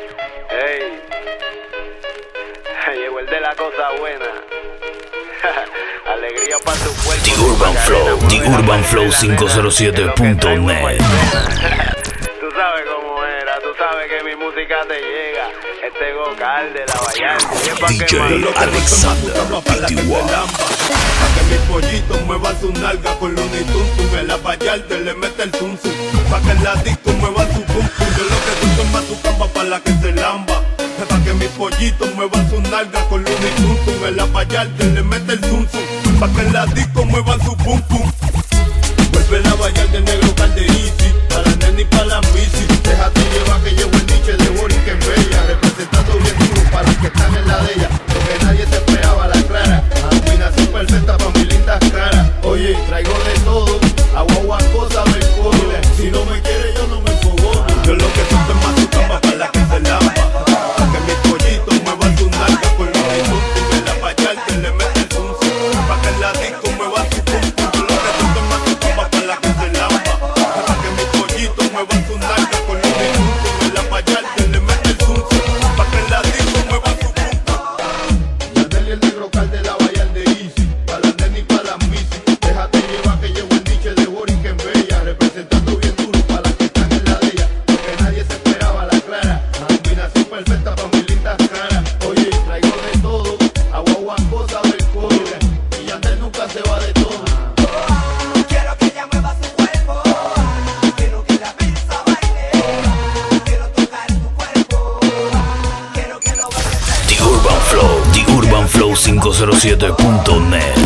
Ey, llegó el de la cosa buena. Alegría para tu cuerpo. The Urban Flow, The Urban Flow 507.net. Tú sabes cómo era, tú sabes que mi música te llega. Este vocal de la Vallarta. DJ Alexander Pty. Que mis pollitos muevan su nalga con Looney Tunes. En la Vallarta le mete el zum zum. Pa' que en la disco muevan su pum pum. Yo lo que suelto es mazucamba pa' la que se lamba. Pa' que mis pollitos muevan su nalga con Looney Tunes. En la Vallarta le mete el zum zum. Pa' que en la disco muevan su pum pum. Vuelve la Vallarta el negro Calderisi. Pa' la nena y pa' la misi. Déjate llevar que llevo el niche de Boris que es bella. Representando bien duro para los que están en la de ella. Lo que nadie se esperaba, la clara. Combinación perfecta pa' mis lindas caras. Oye, traigo de todo, agua, cosa del codo. Si no me quiere yo no me enfogo. Yo lo que siento es mazucamba para la que se lamba. Pa' que mis pollitos muevan su nalga con los insultos. En la Vallarta le mete el zum zum. Pa' que en la disco muevan su pum pum. Yo lo que siento es mazucamba para la que se lamba. Pa' que mis pollitos muevan su nalga con los insultos. En la Vallarta le mete el zum zum. Pa' que en la disco muevan su pum pum. Yandel y el negro cal de la Vallarta de Easy. Pa' la nena y pa' la misi. Déjate llevar que llevo el niche de Boris que es bella. Representando bien duro para las que están en la de ella. Lo que nadie se esperaba, la clara. Combinación perfecta pa' mis lindas caras. Oye, traigo de todo, agua, cosa del codo. Y Yandel nunca se va de todo. Quiero que ella mueva su cuerpo, quiero que la pizza baile, quiero tocar tu cuerpo, quiero que lo bailes. The Urban Flow, The Urban Flow 507.net.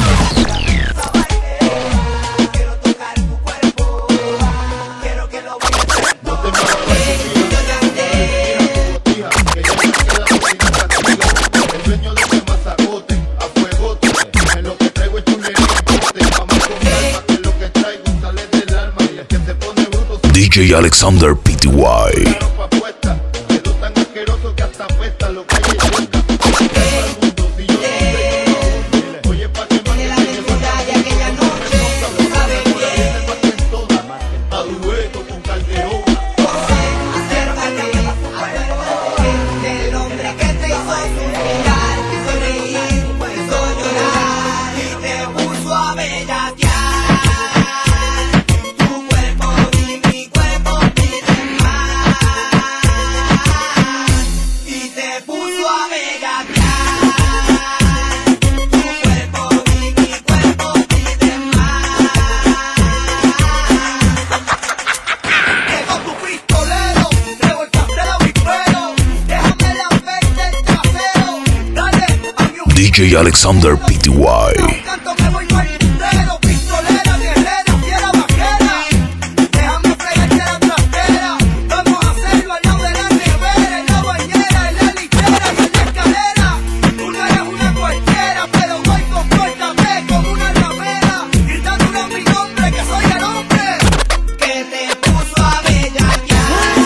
Quiero tocar tu cuerpo, quiero que lo bailes. No te muevas de tu vida, que ya no queda sin castigo. El dueño de ese mazacote, a fuegote. En lo que traigo es chulería en bote. Vamos con calma, que lo que traigo sale del alma. Y el que se pone bruto se DJ Alexander Pty. ropa puesta. Quedó tan asqueroso que hasta apesta lo que hay en cuenta. El mundo, si yo no sé, oye, pa' que más que La me aventura de aquella noche, tú sabes bien. a dueto con Calderón. Quiero que ella mueva su cuerpo, del hombre que te hizo suspirar, te hizo reír, te hizo llorar y te puso a bellaquear. Tu cuerpo y mi cuerpo piden más y te puso a bellaquear. Tu cuerpo y mi cuerpo piden más. Llegó tu pistolero, revolcaste la bichuelo, déjame la peste el trasero, dale a mi un DJ Alexander Pty. canto que voy mal entero, pistolera, guerrera, fiera vaquera, déjame fregarte la trasera, vamos a hacerlo al lado de la nevera, en la bañera, en la litera y en la escalera, tú no eres una cualquiera, pero voy con fuerte como una ramera, gritándole a mi nombre que soy el hombre que te puso a bellaquear.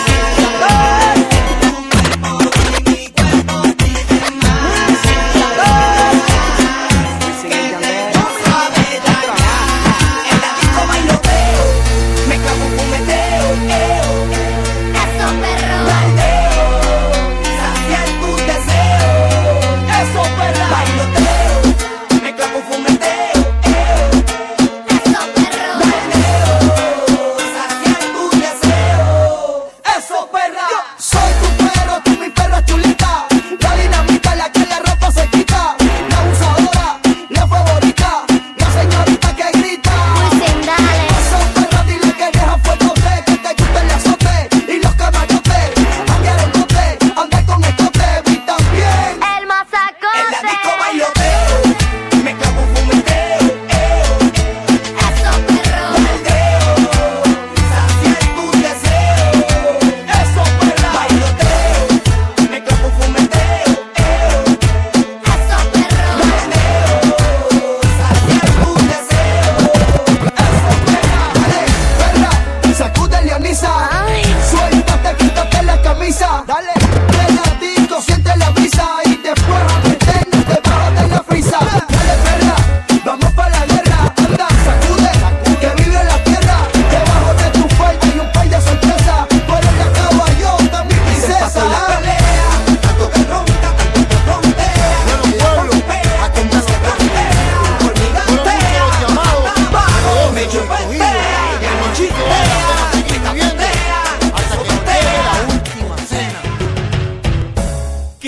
Tu cuerpo y mi cuerpo piden más. Que te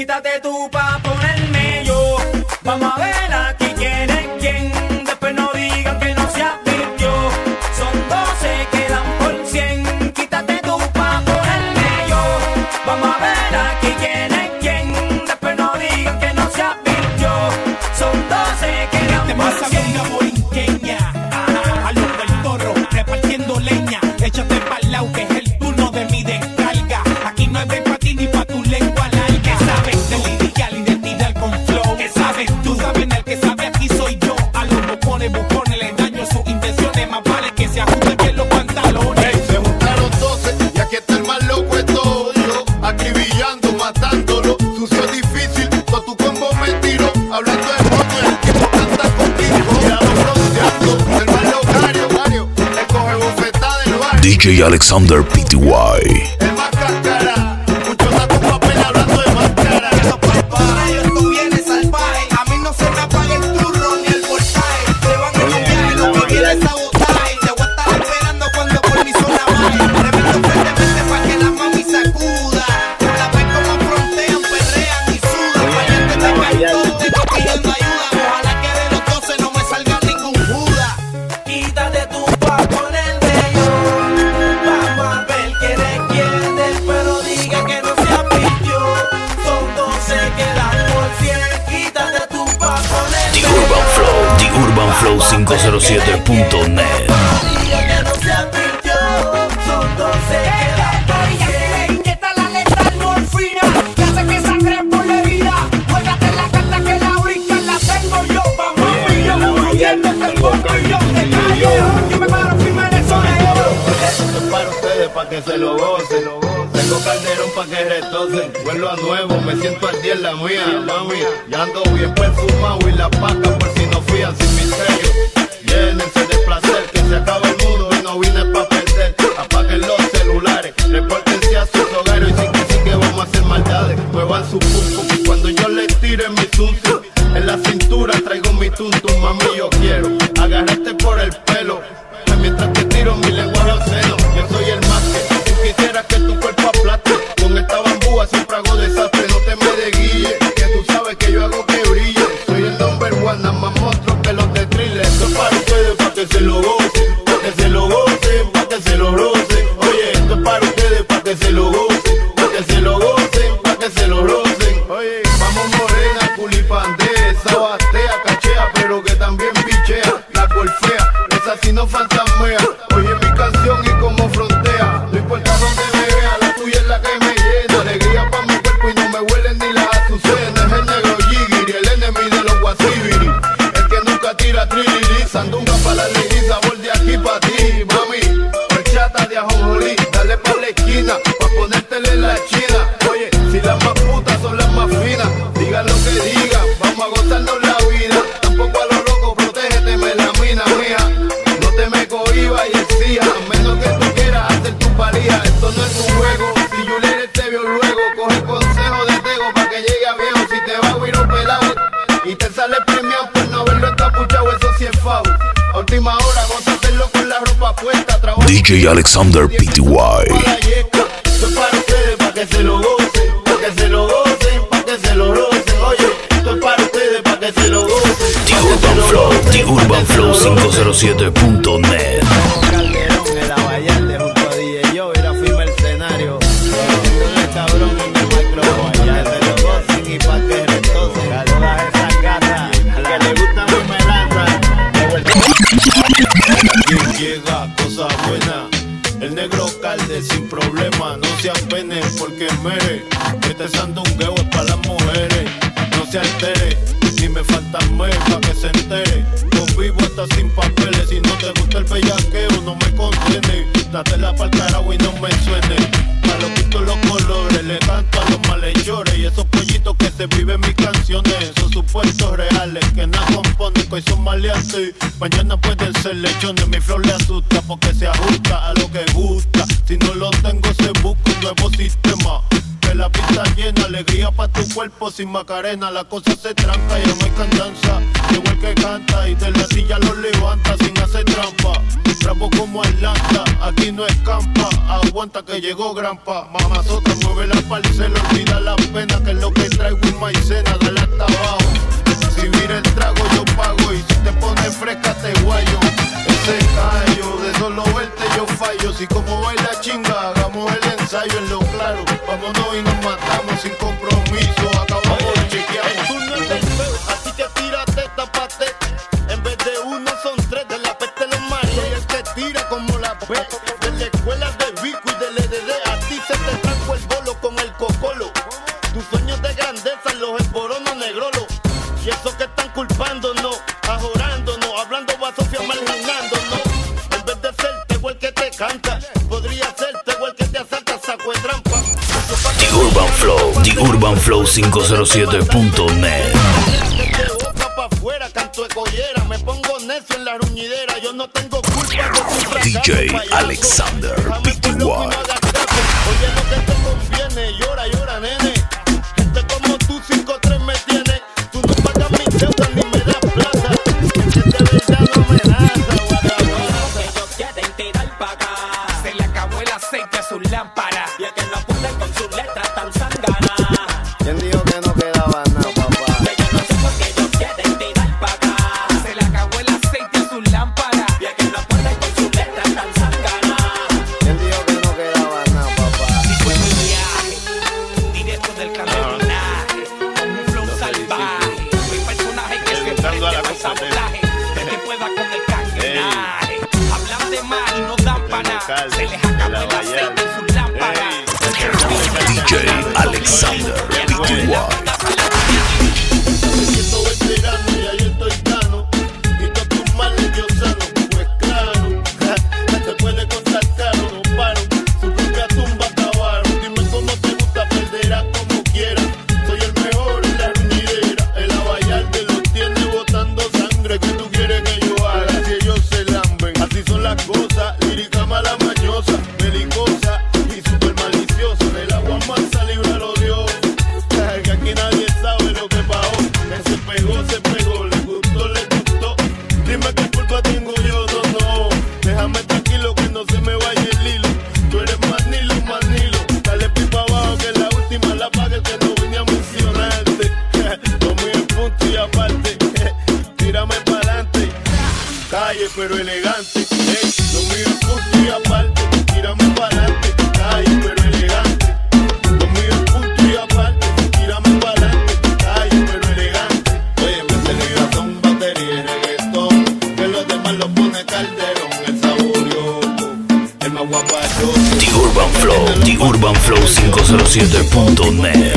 Quítate tú pa' ponerme yo. Vamos a ver aquí quién es quién. Después no digan que no se advirtió. Son 12, quedan por 100. Quítate tú pa' ponerme yo. Vamos a ver aquí quién es quién. Después no digan que no se advirtió. Son 12, quedan por 100. Una borinqueña, a los del Toro, repartiendo leña. Échate pa'l lado que es el turno de mi descarga. Aquí no hay break pa' ti ni pa' tu lengua larga. ¿Qué sabes de lirical, identidad con flow? ¿Qué sabes tú? Saben el que sabe aquí soy yo. A los bucones le daño sus intenciones. Más vale que se ajusten bien los pantalones. Hey, se juntaron 12 y aquí está el más loco de todo. Acribillando, matándolo. Sucio difícil, con tu combo me tiro. Hablando de moto, el tiempo canta contigo. Ya lo bronceando, el más locario. Le coge bofetada del barrio. DJ Alexander Pty. El más cáscara, muchos sacos papel hablando de máscara. Esto viene salvaje. A mí no se me apaga el turno ni el voltaje. Se van en los viajes, lo que viene es sabotaje. Te voy a estar esperando cuando por mi zona baje. Tremendo fuertemente pa' que la mami sacuda. La ves como frontean, perrean y sudan. Valiente te caen todos, te estoy pidiendo ayuda. Ojalá que de los 12 no me salga ningún Judas. Quítate tú pa' ponerme yo. Vamos a ver quién es quién. Después no diga que no se advirtió. Son 12, quedan por 100. Quítate tú pa' ponerme The yo. Urban Flow, TheUrbanFlow507.net. Diga que no se advirtió. Son 12, quedan por 100. Inyecta la letal morfina, que hace que sangre por la herida. Juégate la carta que la brinca, la tengo yo. Vamos a millón, huyendo del bombillón de calle. Yo me paro firme en el sonero. Esto es para ustedes, pa' que se lo gocen. Tengo calderón pa' que retocen. Vuelvo a nuevo, me siento al día en la mía, mami. Ya ando bien perfumado y la paca por si no fían sin misterio. Llénense de placer, que se acaba el mundo y no vine pa' perder. Apaguen los celulares, repórtense a sus hogares. Y sí que vamos a hacer maldades. Muevan su pum pum cuando yo les tire mi tuntum. En la cintura traigo mi tuntum, mami, yo quiero agarrarte por el pelo. Mientras te tiro mi lengua a los senos. Yo soy el más que tú quisieras que tu cuerpo aplaste. Con esta bambúa siempre hago desastre. No te me desguille, que tú sabes que yo hago que brille. Soy el number one, nada más monstruo que los de Thriller. Esto es para ustedes, pa' que se lo gocen. Pa' que se lo gocen, pa' que se lo rocen. Oye, esto es para ustedes, pa' que se lo gocen. Pa' que se lo gocen, pa' que se lo rocen. Oye, vamos morena, culipandea. Esa batea, cachea, pero que también pichea. La golfea, esa sí no fantasmea. Oye mi canción y como frontea. No importa donde me vea, la tuya es la que me llena. Alegría pa' mi cuerpo y no me huelen ni las azucenas. Es el negro Jigiri, el enemy de los guasibiri. El que nunca tira trilili. Sandunga pa' la ley, sabor de aquí pa' ti, mami. Horchata de ajonjolí, dale pa' la esquina, pa' ponértele en la china. Oye, si las más putas son las más finas, digan lo que digan, vamos a gozarnos la vida. Tampoco a lo loco, protégete, melamina mía. No te me cohibas y exija, a menos que tú quieras hacer tu valía. Esto no es un juego, si Juliet te vio luego, coge consejo de Tego pa' que llegue a viejo. Si te va a huir un pelado y te sale premiado por no haberlo encapuchado, eso sí es foul. A última hora, gózatelo con la ropa puesta. DJ Alexander Pty. Esto es para ustedes, pa' que se lo gocen. Pa' que se lo gocen, pa' que se lo rocen. Oye, esto es para ustedes, pa' que se lo gocen. The Urban Flow, TheUrbanFlow507.net. Calderón en la Vallarde junto a DJ Joe y la firma el escenario. Dándole cabrón en el micrófono. Ya se lo gocen y pa' que retocen. A todas esas gatas a las que le gusta mi melaza. Quien llega, cosa buena. El negro calde sin problema. No se apene porque mere. Este sandungueo es para las mujeres. No se altere, ni me falta mes pa' que se entere. Yo vivo hasta sin papeles. Si no te gusta el bellaqueo, no me condene. Dátela pa'l carajo y no me suene. Pa' lo quito los colores, le canto a los malhechores. Y esos pollitos que se viven mis canciones. Esos supuestos reales que nada componen, que hoy son maleantes. Mañana pueden ser lechones. Mi flow le asusta porque se ajusta a lo que gusta. Si no lo tengo se busca un nuevo sistema. Que la pista llena, alegría pa' tu cuerpo sin Macarena. La cosa se tranca, ya no hay cantanza. Llegó el que canta y de la silla lo levanta sin hacer trampa. Rapo como Atlanta, aquí no escampa. Aguanta que llegó Grampa. Mamazota, mueve la parcela, olvida la pena, que es lo que traigo en maicena. Dale hasta abajo. Si vira el trago yo pago y si te pones fresca te guayo. Ese callo, de solo verte yo fallo. Si como baila chinga, hagamos el ensayo en lo claro. Vámonos y nos matamos sin compromiso. Acabamos de chequear. El turno es del feo, así que tírate, tapate. En vez de uno son tres, de la peste los maridos. Y el que tira como la P. De la escuela de Vico y del EDD. A ti se te trajo el bolo con el cocolo. Tus sueños de grandeza los emboronos negrolo. Y eso que están culpándonos, ajorándonos, hablando basofia marginándonos. En vez de ser tego el que te canta, podría ser tego el que te asalta, saco de trampa. The Urban Flow, TheUrbanFlow507.net. De boca pa' afuera, canto de collera, me pongo necio en la ruñidera. Yo no tengo culpa de tu fracaso, DJ payaso. Alexander Déjame por loco y no PTY. hagas caso. Oye lo que te conviene, llora, llora, nene. Gente como tú, 5'3" me tiene. Tú no pagas mis deudas ni me das plata. Que de verdad no amenaza, guardaguarda. Ellos quieren tirar pa' acá. Se le acabó el aceite a sus lámparas. Y es que no pueden con sus letras tan sanganas. ¿Quién dijo que no quedaba nada, papá? Yo no sé por qué ellos quieren tirar pa' acá. Se le acabó el aceite a sus lámparas. Y es que no pueden con sus letras tan sanganas. ¿Quién dijo que no quedaba nada, papá? Y fue mi viaje, directo del camionaje, con un flow salvaje. Mi personaje que se Entrando a la enfrente al competencia. sabotaje, de que pueda con el cañonaje. Hablan de mal y no dan pa' nada. Se les acabó el aceite en sus lámparas. DJ Alexander PTY. Me siento veterano y ahí estoy gano. Y todos tus males yo sano, pues claro. Te puede costar caro, no paro. Su propia tumba acabaron. Dime cómo te gusta, perderás como quieras. Soy el mejor en la ruñidera. El abayarte los tiene botando sangre. ¿Qué tú quieres que yo haga si ellos se lamben? Así son las cosas, lírica mala mañosa, belicosa y super maliciosa. Del agua mansa líbralo Dios. Que aquí nadie sabe lo que pasó. Que se pegó, le gustó, le gustó. Dime qué culpa tengo yo, no. Déjame tranquilo que no se me vaya el hilo. Tú eres manilo, manilo. Dale pipa abajo que la última la paga, que no vine a mencionarte. Lo mío es punto y aparte. Tírame pa'lante. Calle pero elegante. Ey, lo mío es punto y aparte. Tírame pa'lante. Calle pero elegante. Lo mío es punto y aparte. Tírame pa'lante. Calle pero elegante. Oye, me son batería y reggaetón. Que los demás lo pone Calderón. El saborioco, el más guapacho. The Urban Flow, TheUrbanFlow507.net.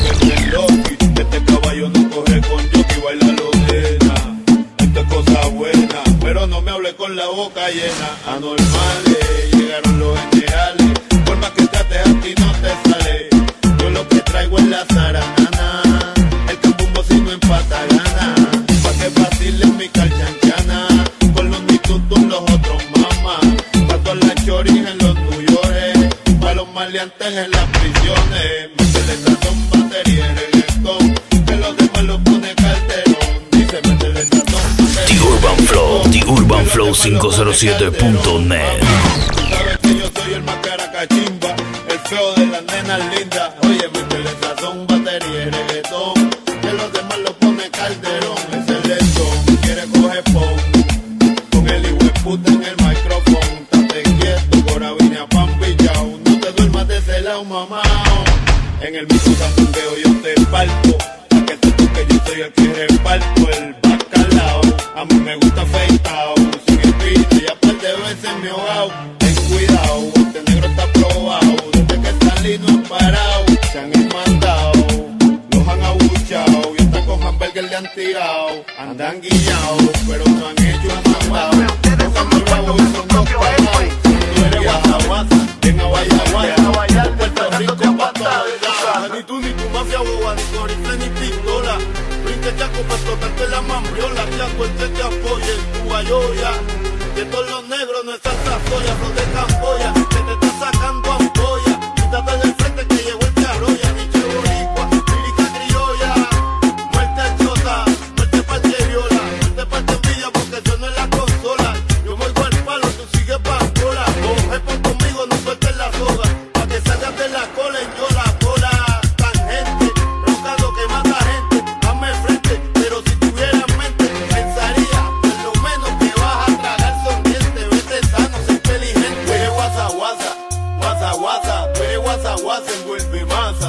Este caballo no corre con jockey, baila lo nena. Esto es cosa buena, pero no me hable con la boca llena. Anormales, llegaron los generales. Por más que trates a ti no te sale. Yo lo que traigo es la zaranana. El cambumbo si no empata gana. Pa' que vacilen mi calchanchana. Con los nitutos los otros mamás. Pa' todas las choris en los New York. Pa' los maleantes en las prisiones. Métele sazón, batería y reggaetón. Que los demás lo pone Calderón. Dice métele sazón, The Urban Flow, TheUrbanFlow507.net. sabes que yo soy el más caracachimba, el feo de las nenas lindas. Oye, métele sazón, batería y reggaetón. Que los demás lo pone Calderón. Es el lechón, quiere coger pon. Con el hijo de puta en el micrófono. Estate quieto, cora vine a pan pillao. No te duermas de ese lado, mamá. En el mismo sandungueo yo te parto. Pa' que sepas que yo soy el que reparto el bacalao. A mí me gusta afeitao, sin espina y a par de veces me ahogao. Ten cuidado, este negro está probado. Desde que salí no han parado. Se han mandado, los han abuchado. Y hasta con hamburger le han tirado. Andan guillados, pero no han hecho un mandado. Los estamos bravos y son dos pagados. Tú eres guasaguasa, ven a Guayaguaya. Puerto Rico pa' todos lados. Ni tú ni tu mafia boba, ni tu rifle ni pistola. Brinque chaco pa' tocarte la mambriola. Que a suerte te apoye en tu guayoya. Que todos los negros no están trazoya, son de Camboya. Que te están sacando ampolla. Quítate del frente que llegó el carroya. Ni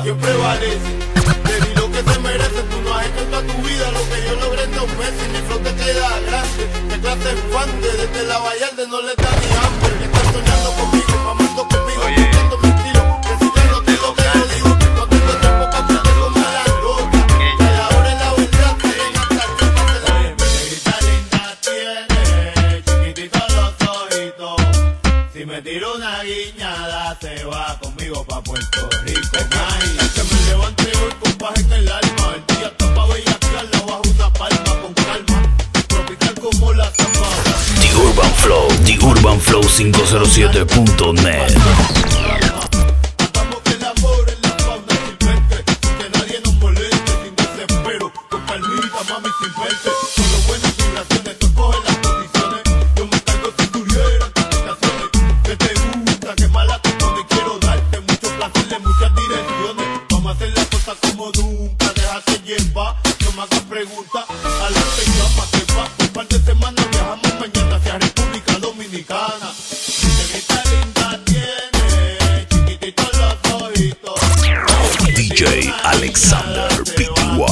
quien prevalece. Te di lo que se merece, tú no has hecho en toda tu vida lo que yo logré en 2 meses. Mi flow te queda grande, te clase infante, desde la Vallarde no le da ni hambre. Estás soñando conmigo, mamando conmigo, buscando mi estilo. Que si te lo digo, te lo digo, no tengo tiempo para aprender como la loca. Que ahora es la verdad, te ven hasta el tiempo de la negrita linda tiene, chiquititos los ojitos. Si me tiro una guiñada, se va conmigo pa' Puerto Rico. Que me levante hoy con paz en el alma. El día está pa' bellaquearla bajo una palma con calma. Tropical como la samba. The Urban Flow, TheUrbanFlow507.net. Hagamos que el amor en la fauna silvestre, que nadie nos moleste sin desespero. Con calmita, mami, sin verte. Solo buenas vibraciones, tú coges las condiciones. Yo me cargo si tuvieran complicaciones. Que te gusta, que mala te pone. Quiero darte mucho placer en muchas direcciones. Vamos a hacer las cosas como nunca. Déjate llevar, no me hagas preguntas. Adelante ya pa' que va. Un par de semanas viajamos mañana hacia República Dominicana. Negrita linda tiene, chiquititos los ojitos. DJ Alexander Pty.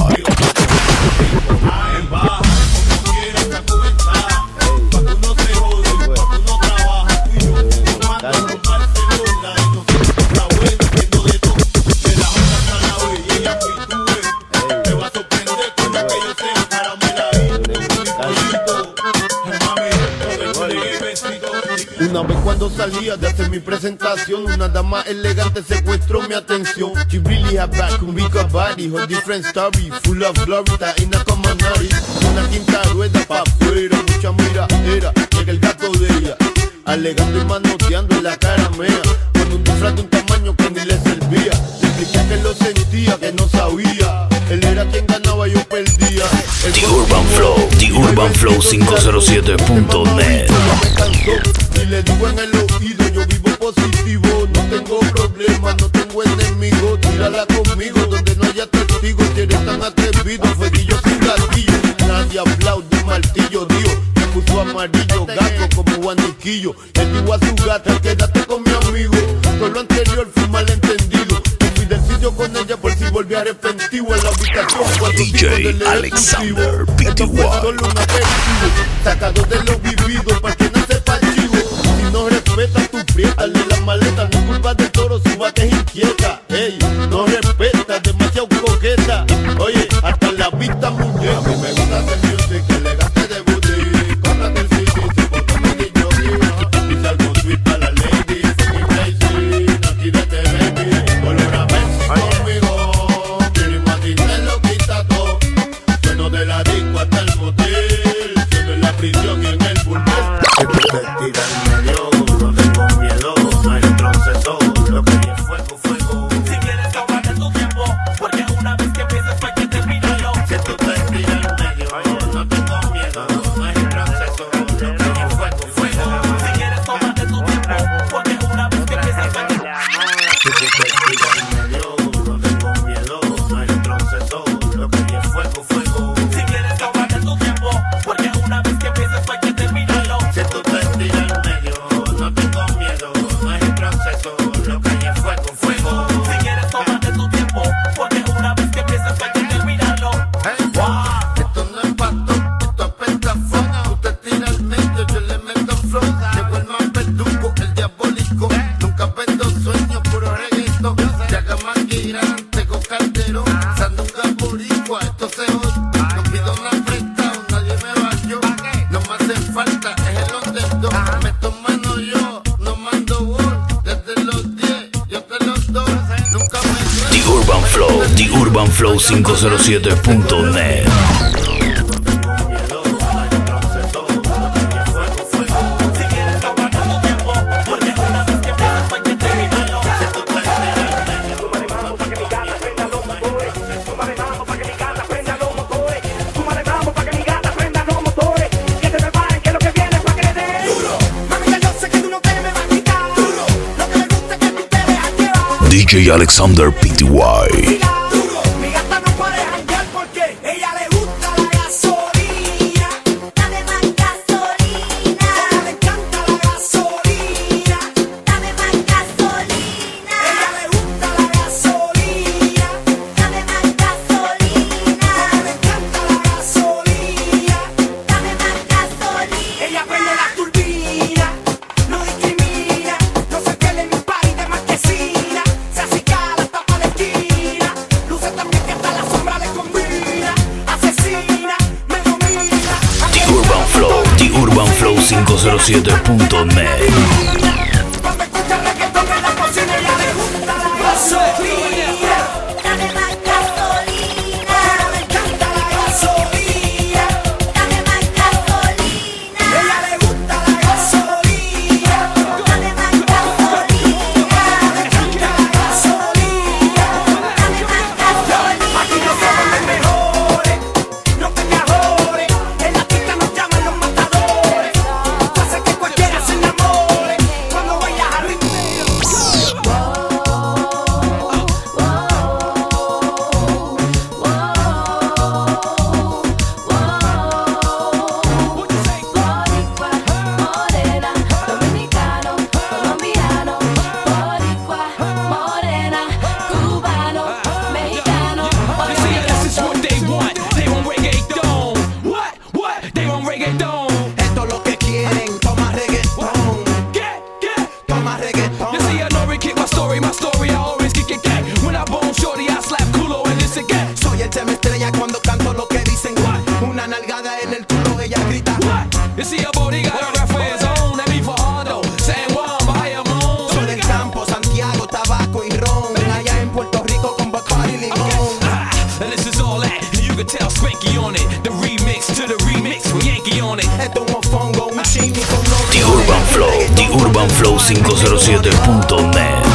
En baja, como quieras que comenzar. Pa' que uno se jode, pa' que uno trabaja. Tú y yo, tomando con Barcelona. Y nosotros la buena, haciendo de todo. De la otra carajo y ella pitúe. Te va a sorprender con lo que yo sé. Carameladito, un poquito. Mami, no te besito. Una vez cuando salía de hacer mi presentación, una dama elegante secuestró mi atención. She really had back, un big body, her different story, full of glory, taína como nari. Una quinta rueda pa' afuera, mucha miradera, llega el gato de ella, alegando y manoteando en la cara mea, con un disfraz de un tamaño que ni le servía. Le expliqué que lo sentía, que no sabía, él era quien ganaba, yo perdía. The Urban Flow, TheUrbanFlow507.net. Y le digo en el oído, yo vivo positivo, no tengo problemas, no tengo enemigos, tírala conmigo donde no haya testigos, si eres tan atrevido, fueguillo sin gatillo, nadie aplaude un martillo, Dios, me puso amarillo, gato como guaniquillo, le digo a su gata, quédate con mi amigo, todo lo anterior fue malentendido, me fui del sitio con ella por si volví arrepentido en la habitación, DJ Alexander Pty. Esto fue solo un aperitivo, sacado de lo vivido, para que no sepa chivo, si no respeta tu prieta, le la maleta, no es culpa del toro, su vaca es inquieta, ey, no respeta, demasiado coqueta, oye, hasta la vista muñeca, a mí me gusta hacer music, elegante de booty, cómprate el CD, se bota mi niño, y salgo sweet para la lady, fucking crazy, no tírate baby, volver a ver conmigo, quiero imaginar lo quita todo, sueno de la disco hasta el motel, sueno en la prisión y en el burdel. Que tú te tiras en medio, no tengo miedo, no hay retroceso, lo que hay es fuego, fuego. Si quieres tomarte tu tiempo, porque una vez que empiezas hay que terminarlo. Que tú te tiras en medio, no tengo miedo, no hay retroceso, lo que hay es fuego, fuego. Si quieres tomarte tu tiempo, porque una vez que empiezas hay que Que tú te tiras en medio, no tengo miedo, no hay retroceso, lo que hay es fuego, fuego. Si quieres tomarte tu tiempo, porque una vez que empiezas hay que terminarlo. Que tú te tiras en medio, no tengo miedo, no hay retroceso, lo que hay es fuego, fuego. Si quieres tomarte tu tiempo, porque una vez que empiezas hay que terminarlo. Esto no es pato, esto es pentafona. Usted tira al medio, yo le meto flow. Llegó el más verdugo, el diabólico. Nunca vendo sueños, puro reggaetón. Llaga Manguirán, tengo Calderón. Sandunga boricua, esto se jodió. No pido nada prestado, nadie me valió. No me hace falta, es el underdog. Meto mano yo, no mando gol. Desde los 10, yo te los doy. Nunca me The Urban Flow, TheUrbanFlow507.net. Si quieres tomarte tu tiempo, porque una vez que empiezas hay que terminarlo. Mamita, yo sé que tú no te me vas a quitar. Lo que me gusta es que tú te dejas llevar. DJ Alexander Pty. Mi gata no puede janguear porque ella le gusta la gasolina. Dame más gasolina, Ella le encanta la gasolina. dame más gasolina. Ella le gusta la gasolina. 507.net. Cuando escucha reggaetón en la cocina ella le gusta la gasolina. Dame más gasolina. Le encanta la gasolina. Dame más gasolina. Ella le gusta la gasolina. Dame más gasolina. Le encanta la gasolina. Dame más gasolina. Aquí no somos los mejores, los mejores. En la pista nos llaman los matadores. Hace que cualquiera se enamore cuando vayas a ritmo. Boricua, morena, dominicano, colombiano. Boricua, morena, cubano, mexicano. You see, this is what they want. They want reggaeton. What? They want reggaeton. Esto es lo que quieren, toma reggaetón, Get. toma reggaetón. You see, I know we kick my story. I always kick it. When I bone shorty, I slap culo and this again. Soy el tema estrella cuando canto lo que dicen. Una nalgada en el culo, ella grita. What? You see, a body got a rap for his own. That be for Hondo, San Juan, Bayamon. Soy del campo, Santiago, tabaco y ron. Allá en Puerto Rico con Bacardi y limón. And this is all that. And you can tell Spanky on it. The remix to the remix with Yankee on it. Esto es un mofongo, un chimi con los The Urban Flow, The Urban Flow 507.net.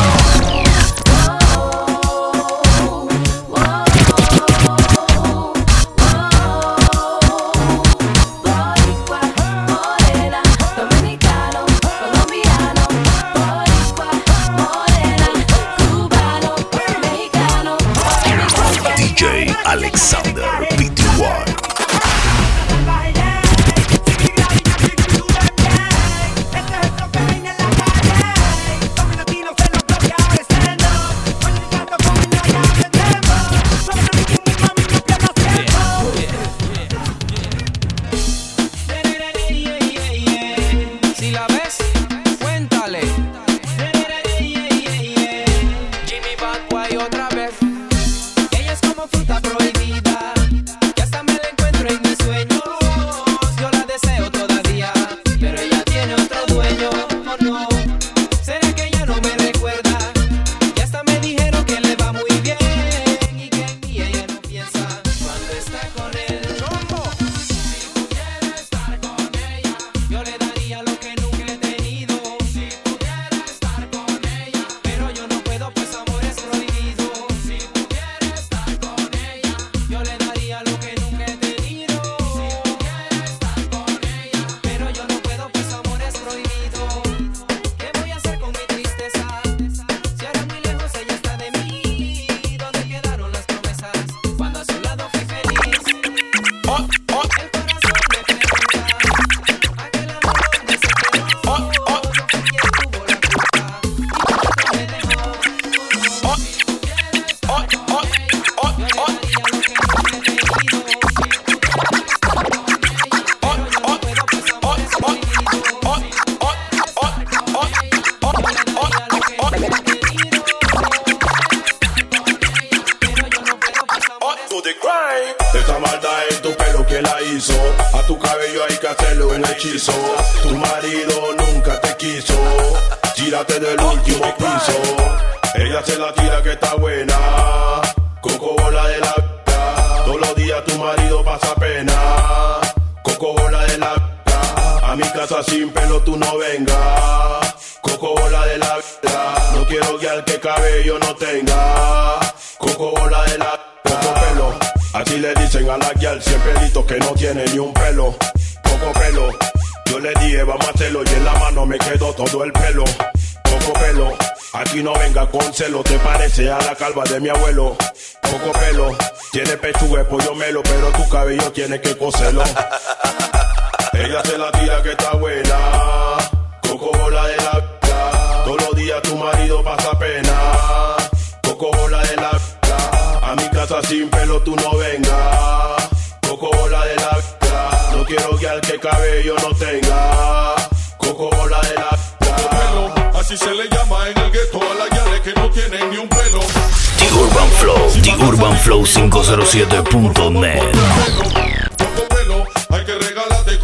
Boricua, morena, dominicano, colombiano. Boricua, morena, cubano, mexicano. DJ Alexander Pty. Si la ves, cuéntale. Jimmy Bad Boy otra vez. Ella es como fruta prohibida, que hasta me la encuentro en mis sueños. Yo la deseo todavía, pero ella tiene otro dueño, ¿o no? ¿Será que ella no me recuerda? Y hasta me dijeron que le va muy bien y que en mí ella no piensa cuando está con él. Si pudiera estar con ella, yo le daría lo que nunca he tenido. Si pudiera estar con ella, pero yo no puedo, pues amor es prohibido. Si pudiera estar con ella, yo le daría lo que nunca he tenido. Si pudiera estar con ella, pero yo no puedo, pues amor es prohibido. ¿Qué voy a hacer con mi tristeza? Si ahora muy lejos ella está de mí, ¿dónde quedaron las promesas? Cuando a su lado fui feliz. El corazón me pregunta, aquel amor donde se quedó. No fui quien tuvo la culpa y me dejó. Si pudiera estar con ella, yo le daría lo que nunca he tenido. Si pudiera estar con ella, pero yo no puedo, pues amor es prohibido. Si pudiera estar con ella, yo le daría lo que nunca he tenido. Si pudiera estar con ella, pero yo no puedo, pues amor es Esa maldad en tu pelo que la hizo. A tu cabello hay que hacerle un hechizo. Tu marido nunca te quiso. Tírate del último piso. Ella se la tira que está buena. Coco bola de la vida. Todos los días tu marido pasa pena. Coco bola de la vida. A mi casa sin pelo tú no vengas. Coco bola de la vida. No quiero guiar que cabello no tenga. Coco bola de la poco pelo. Así le dicen a la guial siempre pelito que no tiene ni un pelo. Poco pelo. Yo le dije vamos a hacerlo y en la mano me quedó todo el pelo. Poco pelo. Aquí no venga con celo. Te parece a la calva de mi abuelo. Poco pelo. Tiene pechuga de pollo melo, pero tu cabello tiene que coserlo. Ella se la tira que está buena. Coco bola de la vida. Todos los días tu marido pasa pena. Coco bola de la vida. A mi casa sin pelo tú no vengas. Coco bola de la vida. No quiero guiar que cabello no tenga. Coco bola de la vida. Pelo, así se le llama en el gueto a las guiales que no tienen ni un pelo. The Urban Flow, The Urban Flow 507.net. Poco pelo, hay que regalarte con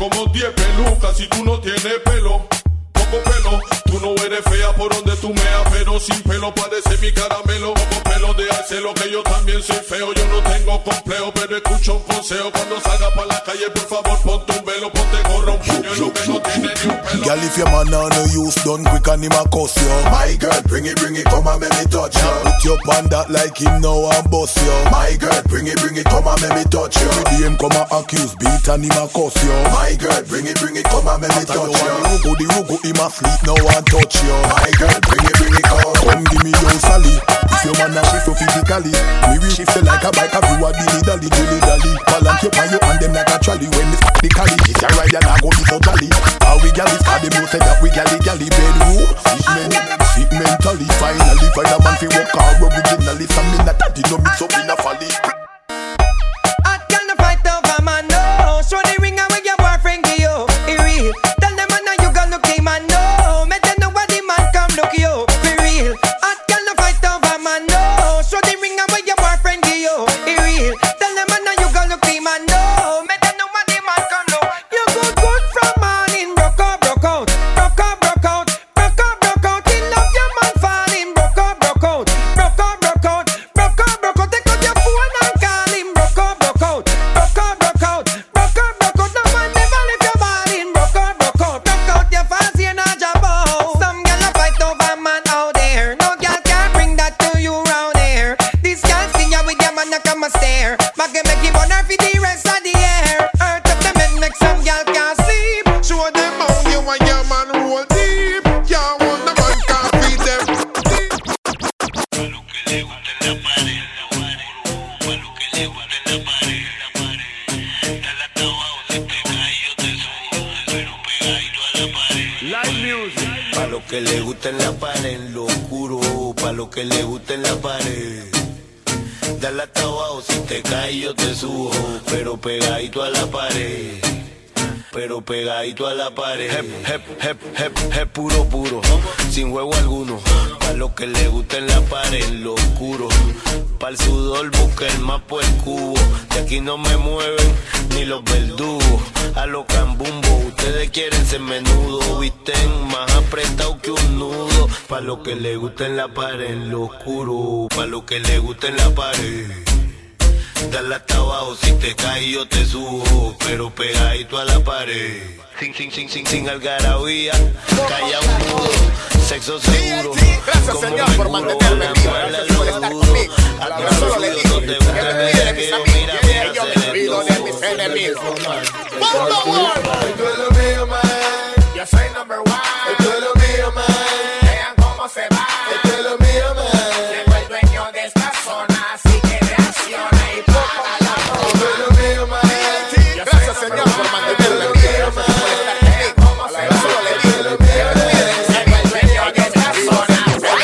como 10 pelucas si tú no tienes pelo. Poco pelo, tú no eres fea por donde tú meas, pero sin pelo parece mi caramelo. Poco pelo de lo que yo también soy feo. Yo no tengo complejo, pero escucho un consejo. Cuando salga pa' la calle, por favor, ponte un velo, ponte gorro, un puñuelo que no tiene ni un pelo. Girl, if your man on no use done quick and him a cuss you. My girl, bring it, come and make me touch you. Put your pan that like him now and bust you. My girl, bring it, come and make me touch you. With him come and accuse, beat and him a cuss you. My girl, bring it, come and make me touch you. The rugo, him a sleep now and touch you. My girl, bring it, come give me your Sally. If your man a shift you physically, me will shift you like a bike. Have you a dilly dally, dilly dally. Balance you on you and them like a trolley. When it's the cali, this a ride and I go be so jolly. How we gal is cause them know say that we gally bedroom. Sick mentally, finally find a man fi work hard originally. Some me not daddy no mix up in a folly. I can't fight over man, no. Show the ring away your boyfriend give you. It real. Tell them man now you gon' look him man, no. Make them know what the man come look you. For real. I can't fight over man, no. Show the ring away your boyfriend give you. It real. Tell them man now you gon' look him man, no. Make them know what the man come look. You good from morning, broke out. In love your man falling, broke out. Take out your phone and call him, broke out. No man never leave your body in, broke out. Your fancy and a job out. Some girl a fight over man out there. No girl can bring that to you round here. This girl see ya with your man a come a stare. Make you wonder for the rest of the year. Earth up the men make some girl can't sleep. Show them how you and your man roll deep. Yeah, one the man can't feed them. Pa' lo que le gusta en la pared, en lo oscuro. Pa' lo que le gusta en la pared. Dale hasta abajo, si te caes yo te subo. Pero pegadito a la pared. Hep, puro, sin juego alguno. Pa' lo que le gusta en la pared, en lo oscuro. Pa' el sudor busca el mapa, el cubo. De aquí no me mueven ni los verdugos. A los cambumbo, ustedes quieren ser menudo. Visten más apretado que un nudo. Pa' lo que le gusta en la pared, en lo oscuro. Pa' lo que le gusta en la pared. Dale hasta abajo, si te caes yo te subo, pero pegadito a la pared. Sin algarabía, calla un mudo, sexo seguro. Gracias Señor por mantenerme vivo, gracias por estar conmigo. Yo solo le digo que me olvide de mis amigos, que yo me olvido de mis enemigos. Por favor, Esto es lo mío, man. yo soy number one. Esto es lo mío, man. Vean cómo se va. Esto es lo mío, man. Llegó el dueño de esta zona, así que reacciona y para la Esto es lo mío, man. Gracias Señor por mantenerme vivo, gracias por estar conmigo. Yo solo le digo que me olvide de mis amigos, el dueño de esta zona.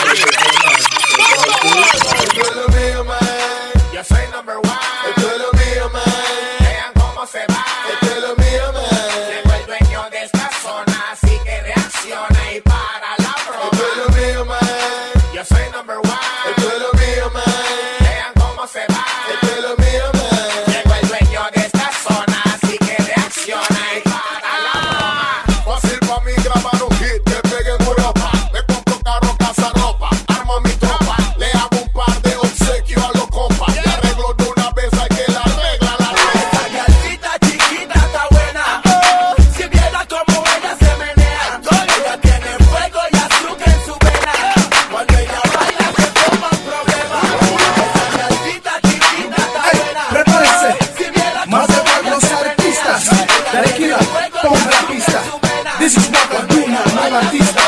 Esto es lo mío, man. Yo soy number one. Esto es lo mío, man. Vean cómo se va. Esto es lo mío, man. Llegó el dueño de esta zona, así que reacciona y para la Esto es broma. lo mío, man. Yo soy number one. Esto es lo mío, man. Vean cómo se va. Esto es lo mío, man. Llegó el dueño de esta zona, así que reacciona y para la broma. Fácil pa' mí grabar un hit que pegue en Europa. Me compro carro, casa, ropa, armo mi tropa. Le hago un par de obsequios a los compas. Y arreglo de una vez, hay que la regla, la regla. Esa gallita chiquita está buena. Si viera como ella se menea. Ella tiene fuego y azúcar en su vena. Cuando ella baila se forma un problema. Esa gallita chiquita está buena. Prepárense, Si viera más de como los ella se artistas. menea. Tequila, ponga la pista. This is what I do, una nueva artista.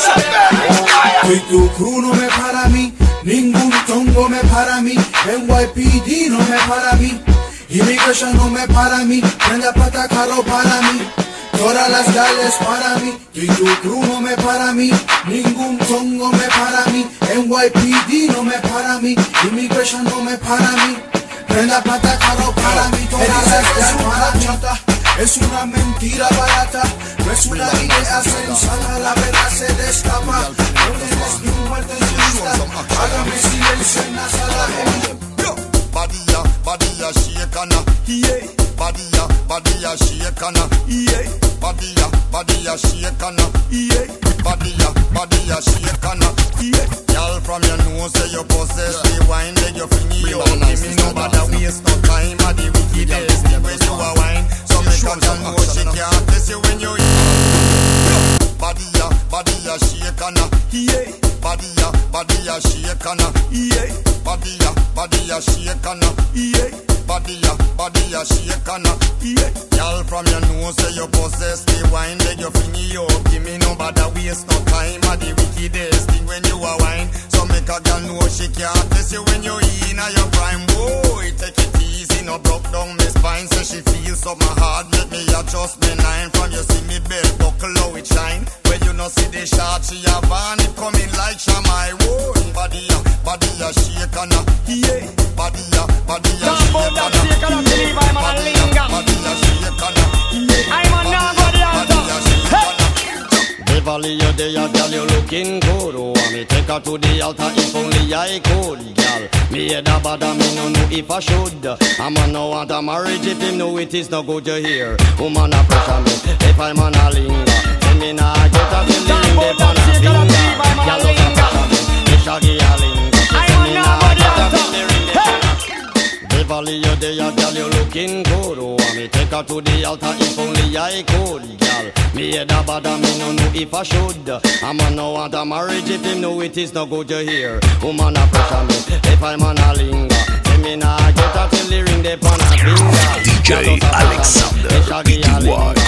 Y tu crew no me para a mí, ningún tongo me para a mí, NYPD no me para a mí, Immigration no me para a mí, prenda plata carro para mí, todas las gales para mí, y tu crew no me para a mí, ningún tongo me para a mí, NYPD no me para a mí, Immigration no me para a mí, prenda plata carro para mí, todas las gales para mí. Es una mentira barata, no es una idea sensata, la verdad se le escapa. No tienes ni un muerto en tu lista, hágame silencio en la sala. Badilla, badilla, shake and a. Badilla, body a shake and yeah. Body a shake and yeah. Body a shake and yeah. Girl from your nose say you possess the wine, then you fling you. Give me no bother waste no time. At the wickedest thing when you a wine, so make a girl know she can't test you when you eat. Body a shake and yeah. Body a shake and yeah. Body a shake and yeah. Body a shake and yeah. Girl from your nose say you possess the wine, then you fling you up. Give me no bother waste no time. At the wickedest thing when you a wine, so make a girl know she can't test you when you in your prime. Boy, take it easy, no broke down my spine. Say she feels so my heart, make me adjust me nine. From you see me belt buckle how it shine. When you no see the shot, she have on it coming like Shamai. Whoa, body a shake and yeah. Body a shake and Beverly, you there, girl, you looking good. Oh, want me take her to the altar if only I could, girl. Me head a bother, me no know if I should. I'm a no want a marriage if him know it is no good to hear. Woman a pressure me if I'm on a linger. Say me nah get a feeling they on a finger. Girl, look a pressure me, me shaggy a linger. Say me nah get a feeling they on a Beverly, you there, girl, you looking good. Oh, want me take her to the altar if only I could, girl. Me head a bother, me no know if I should. I'm a no want a marriage if him know it is no good to hear. Woman a pressure me if I'm on a linger. Say me nah get a till the ring they on a finger. DJ Alexander She say me nah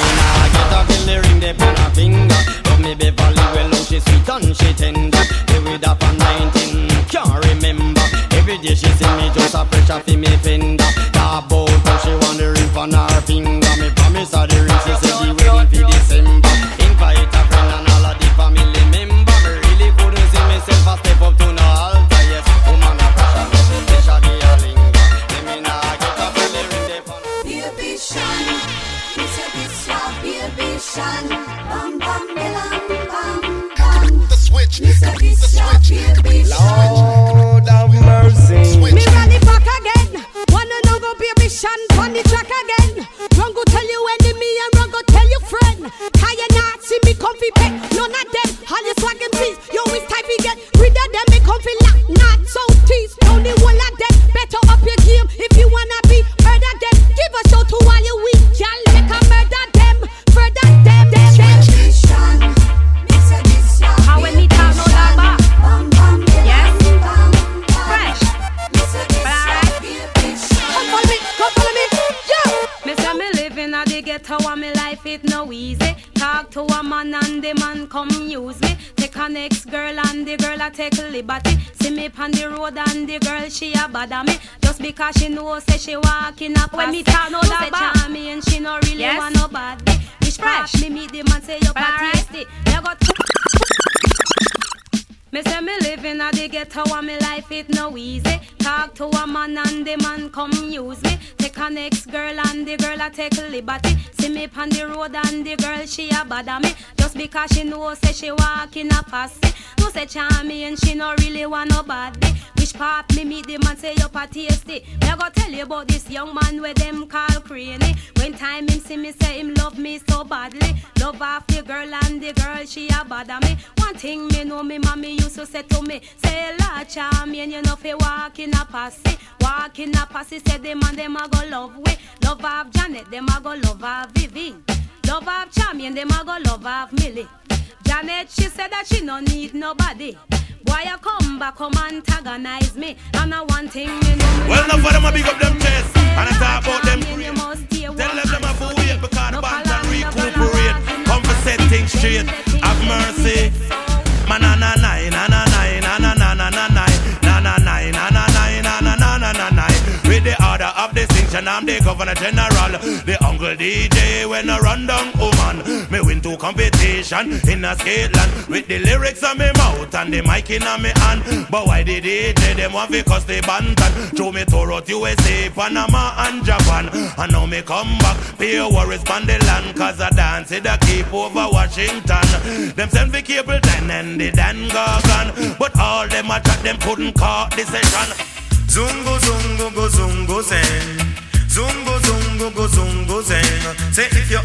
get a till the ring they on a finger. Love me Beverly well, oh she sweet and she tender. They with up on 19, can't remember. Every day she see me just a pressure fi me fender. Talk about how she want the ring on her finger. Me promise her the ring, she say she ready for December. Invite a friend and all of the family member. Me really couldn't see myself a step up to no altar. Yes, woman a pressure me, me shaggy a linger. Let me nah get up till the ring they on. Baby Shan, me say this ya Baby Shan, bam bam bilam bam bam. The switch. Me say this ya Baby Shan. Lord have mercy. Me run it back again. Wanna know go Baby Shan on the track again. Run go tell you enemy and run go tell your friend. Can you not see me comfy pet? None of them. All you swaggin' please. You always type you get rid of them. Me comfy lock, not so tease. Only one of them. Better up your game if you wanna be heard again. Give a show to all you weak. Y'all make a murder them. Further them. Baby Shan, me say this ya. How when me talk no that back. Bam bam Yes. bam bam. Fresh. Me say this But ya alright. Baby Shan. Come follow me, yo. Me say me living at the ghetto and me life it no easy. Talk to a man and the man come use me. Take a next girl and the girl a take liberty. See me on the road and the girl she a bother me. Just because she know say she walking up when me talk no that bad. Say charming and she no really want nobody. Which fresh me meet the man say you a tasty. You got me say me living at the ghetto and me life it no easy. Talk to a man and the man come use me. Take a next girl and the girl a take liberty. See me on the road and the girl she a bother me. Just because she know say she walking a posse. No say charming and she no really want nobody. Which part me meet the man say you a tasty. Me go tell you about this young man where them call Craney. When time him see me say him love me so badly. Love off the girl and the girl she a bother me. One thing me know me mommy used to say to me. Say la charming you know fi walk in a posse. Walk in a posse say them and them a go love we. Love of Janet them a go love of Vivi. Love of Charmian them a go love of Millie. Janet she said that she no need nobody. Boy you come back come antagonize me. And a one thing me know. Well enough for them a big up them chest. And I talk about them Tell them a fool wait because the band can recuperate. Come for set things straight. Have mercy. Man na na na na na na na na na na na na na na na na na na na. With the order of distinction, I'm the Governor General, the Uncle DJ when I run down woman. Me win two competition in a Scotland with the lyrics on me mouth and the mic in me hand. But why did DJ them want to cause the bantan? Show me tour out USA, Panama and Japan. And now me come back, pay worries on the land. Cause I dance it a keep over Washington. Them send the cable 10 and the Dan Gargan. But all them a chat, them couldn't call the session. Zungo zungo go zungo zen. Zungo zungo go zungo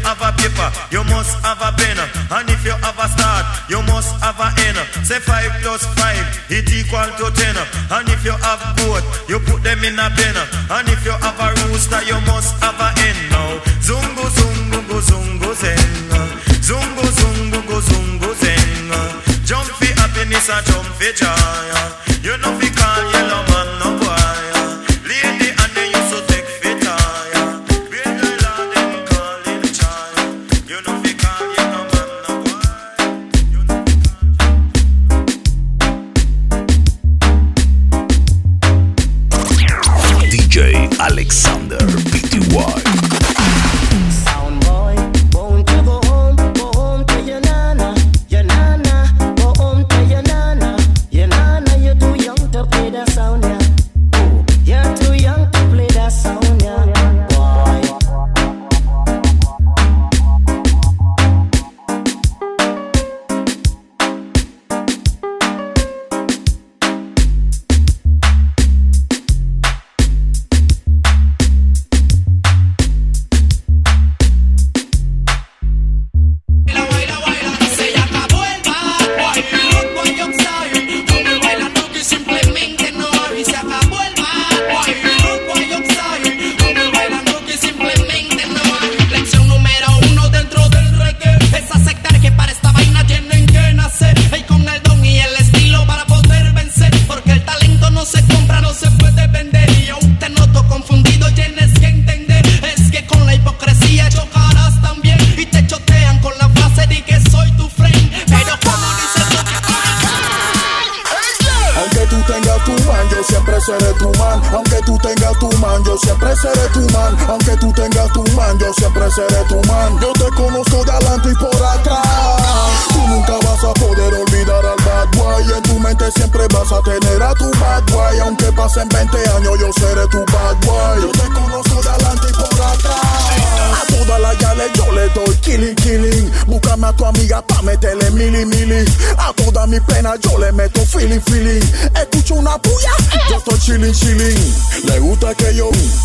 have a paper, you must have a pen. And if you have a start, you must have a end. Say 5 plus 5, it equal to 10. And if you have both, you put them in a pen. And if you have a rooster, you must have a hen. Now, zungu zungu go zungu zen. Zungu zungu go zungu zen. Jump for happiness and jump for joy. You know fi call yellow man no boy. Lady and they used to take fit tire. Great girl and them call it child. You know fi call yellow man no boy. DJ Alexander Pty. Sound boy, won't you go home to your nana, go home to your nana, you're too young to play that sound, yeah. Oh, you're too young to play that sound, yeah. Boy. Se acabó el bad boy, Rude Boy Oxide. Como bailando que simplemente no hay. Se acabó el bad boy, Rude Boy Oxide. Como bailando que simplemente no hay. Lección número 1 dentro del reggae es aceptar que para esta vaina tienen que nacer. Y con el don y el estilo para poder vencer. Porque el talento no se compra, no se puede vender. Y aún te noto confundido, tienes que entender. Es que con la hipocresía chocarás también. Y te chotean con la frase de que soy tu friend. Pero como dices tú que Aunque tú tengas tu man, yo siempre seré tu man. Aunque tú tengas tu man, yo siempre seré tu man. Aunque tú tengas tu man, yo siempre seré tu man. Yo te conozco de adelante y por atrás. Tú nunca vas a poder olvidar al bad boy. En tu mente siempre vas a tener a tu bad boy. Aunque pasen 20 años, yo seré tu bad boy. Yo te conozco de adelante y por atrás. A todas las yales yo le doy killing. Búscame a tu amiga pa' meterle mili. A toda mi pena yo le meto feeling. Escucho una puya, yo estoy chilling. Le gusta que yo